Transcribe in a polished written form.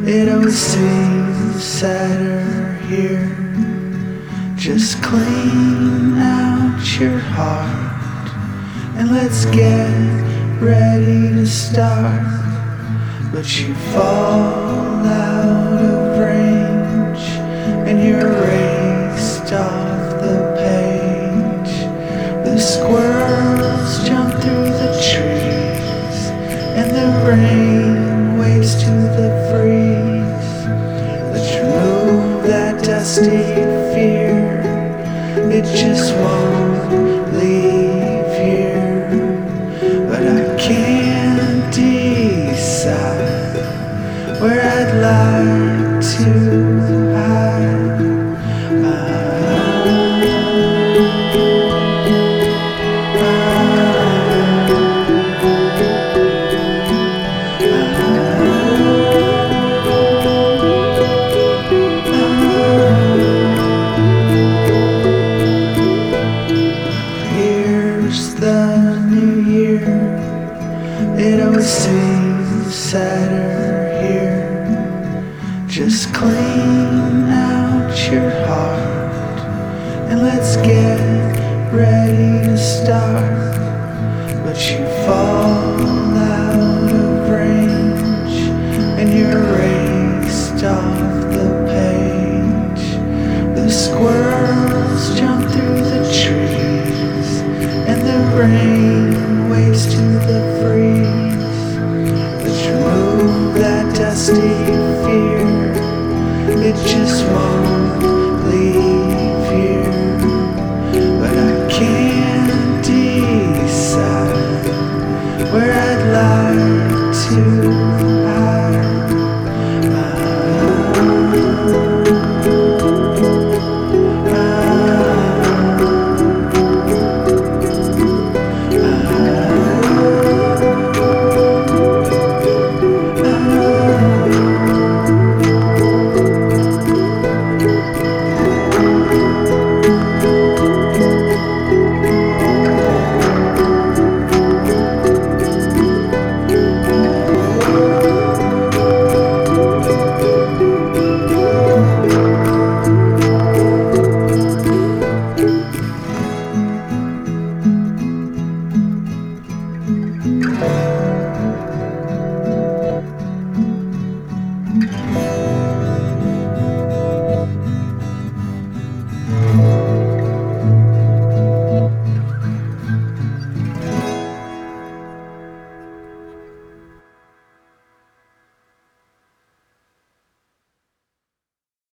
It always seems sadder here. Just clean out your heart and let's get ready to start. But you fall out of range and you're erased off the page. The squirrels jump through the trees and the rain waits to the freeze. Let's remove that dusty fear, it just won't leave here. But I can't decide where I'd like to hide. Here's the new year. It always seems sadder here. Just clean out your heart and let's get ready to start. But you fall out of range and you're erased off the page. The squirrels jump through the trees and the rain waits to the freeze. Let's remove that dusty fear, it just won't